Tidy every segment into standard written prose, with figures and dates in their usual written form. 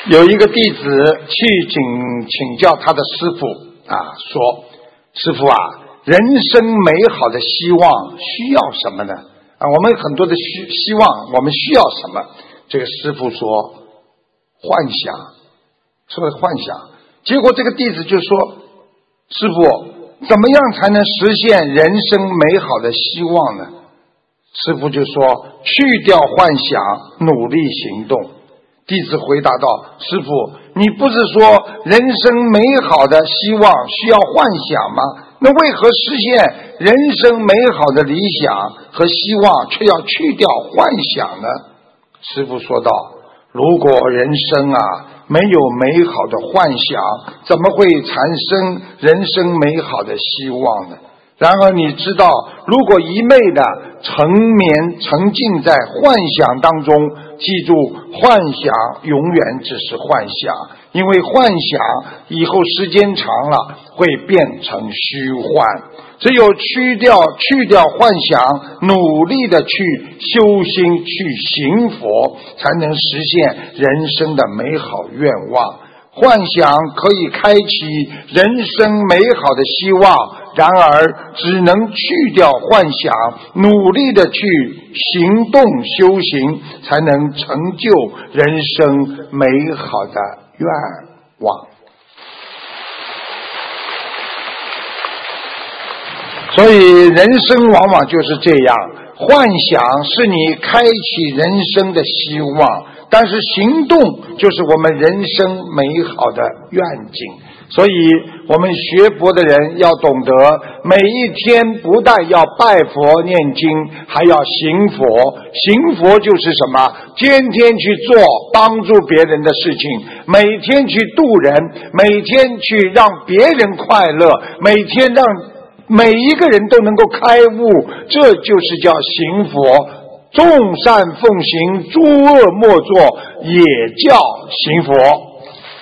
有一个弟子去请教他的师父说师父人生美好的希望需要什么呢？我们很多的希望我们需要什么？这个师父说幻想，说幻想。结果这个弟子就说师父，怎么样才能实现人生美好的希望呢？师父就说去掉幻想，努力行动。弟子回答道，师父，你不是说人生美好的希望需要幻想吗？那为何实现人生美好的理想和希望却要去掉幻想呢？师父说道，如果人生没有美好的幻想，怎么会产生人生美好的希望呢？然而你知道，如果一昧的沉浸在幻想当中，记住幻想永远只是幻想，因为幻想以后时间长了会变成虚幻。只有去掉幻想，努力的去修心去行佛，才能实现人生的美好愿望。幻想可以开启人生美好的希望，然而只能去掉幻想，努力的去行动修行，才能成就人生美好的愿望。所以人生往往就是这样，幻想是你开启人生的希望，但是行动就是我们人生美好的愿景。所以我们学佛的人要懂得，每一天不但要拜佛念经，还要行佛。行佛就是什么？天天去做帮助别人的事情，每天去度人，每天去让别人快乐，每天让每一个人都能够开悟，这就是叫行佛。众善奉行，诸恶莫作，也叫行佛。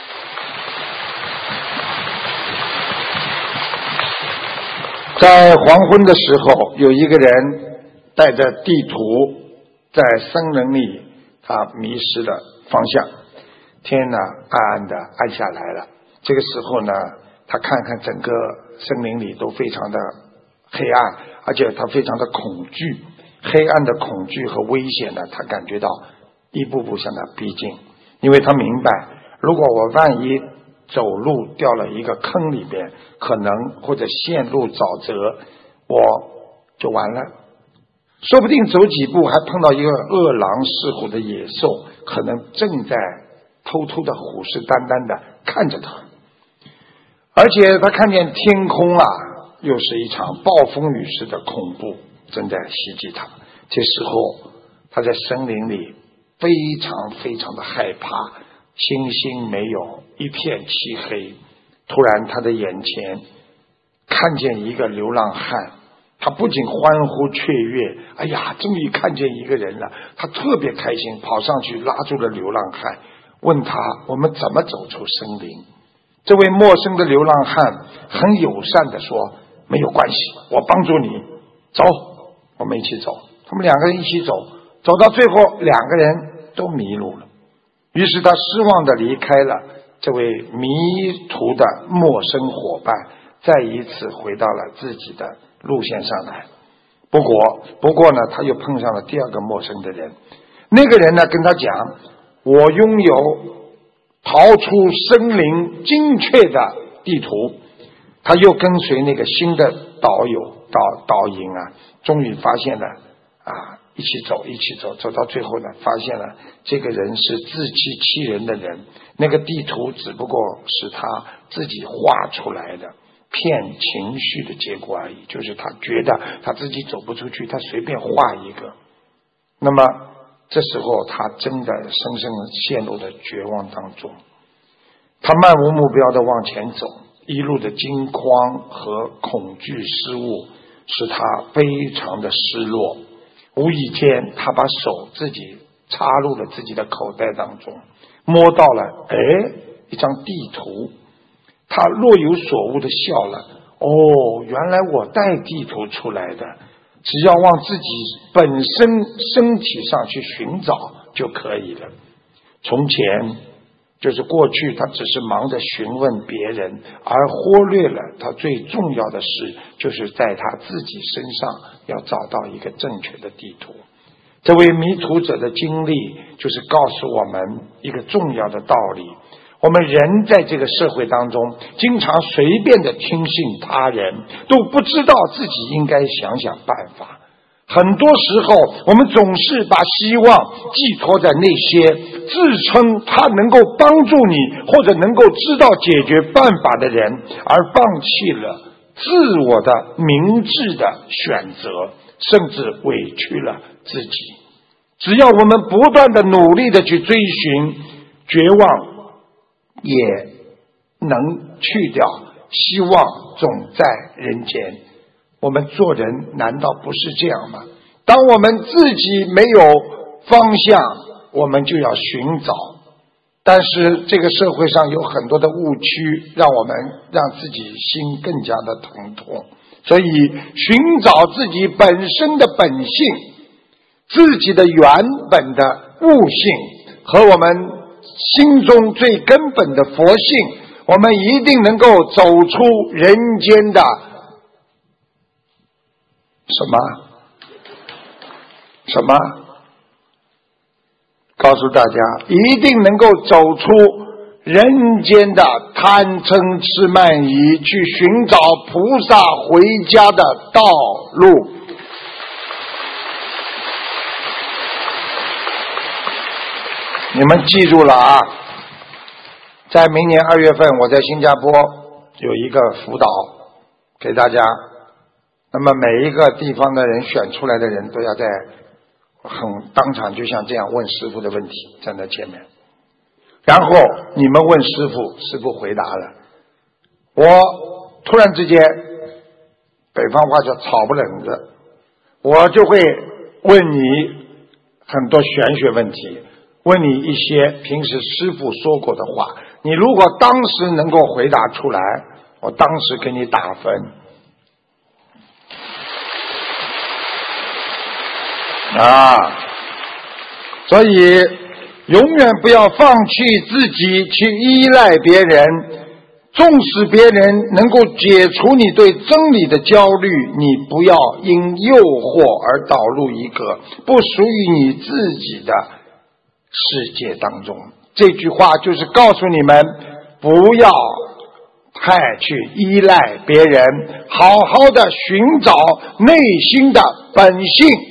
在黄昏的时候，有一个人带着地图在森林里，他迷失了方向。天呢暗暗的暗下来了，这个时候呢，他看看整个森林里都非常的黑暗，而且他非常的恐惧，黑暗的恐惧和危险呢，他感觉到一步步向他逼近。因为他明白，如果我万一走路掉了一个坑里边，可能或者陷入沼泽，我就完了。说不定走几步还碰到一个饿狼似虎的野兽，可能正在偷偷的虎视眈眈的看着他。而且他看见天空又是一场暴风雨似的恐怖正在袭击他。这时候他在森林里非常非常的害怕，星星没有，一片漆黑。突然他的眼前看见一个流浪汉，他不仅欢呼雀跃，哎呀，终于看见一个人了，他特别开心，跑上去拉住了流浪汉，问他我们怎么走出森林。这位陌生的流浪汉很友善地说，没有关系，我帮助你，走，我们一起走。他们两个人一起走，走到最后两个人都迷路了。于是他失望地离开了这位迷途的陌生伙伴，再一次回到了自己的路线上来。不过呢，他又碰上了第二个陌生的人。那个人呢跟他讲，我拥有逃出森林精确的地图。他又跟随那个新的导引终于发现了一起走，走到最后呢，发现了这个人是自欺欺人的人，那个地图只不过是他自己画出来的骗情绪的结果而已，就是他觉得他自己走不出去，他随便画一个。那么这时候他真的深深陷入了绝望当中，他漫无目标的往前走，一路的惊慌和恐惧失误使他非常的失落。无意间他把手自己插入了自己的口袋当中，摸到了一张地图。他若有所悟的笑了，原来我带地图出来的，只要往自己本身身体上去寻找就可以了。从前就是过去他只是忙着询问别人，而忽略了他最重要的事，就是在他自己身上要找到一个正确的地图。这位迷途者的经历就是告诉我们一个重要的道理，我们人在这个社会当中经常随便的听信他人，都不知道自己应该想想办法。很多时候我们总是把希望寄托在那些自称他能够帮助你或者能够知道解决办法的人，而放弃了自我的明智的选择，甚至委屈了自己。只要我们不断的努力的去追寻，绝望也能去掉，希望总在人间。我们做人难道不是这样吗？当我们自己没有方向，我们就要寻找，但是这个社会上有很多的误区，让我们让自己心更加的疼痛。所以寻找自己本身的本性，自己的原本的悟性和我们心中最根本的佛性，我们一定能够走出人间的什么？告诉大家，一定能够走出人间的贪嗔痴慢疑，去寻找菩萨回家的道路。你们记住了啊！在明年2月份，我在新加坡有一个辅导给大家。那么每一个地方的人选出来的人都要在当场就像这样问师父的问题，站在前面，然后你们问师父，师父回答了。我突然之间，北方话叫草不冷子，我就会问你很多玄学问题，问你一些平时师父说过的话，你如果当时能够回答出来，我当时给你打分。所以永远不要放弃自己去依赖别人，纵使别人能够解除你对真理的焦虑，你不要因诱惑而导入一个不属于你自己的世界当中。这句话就是告诉你们，不要太去依赖别人，好好的寻找内心的本性。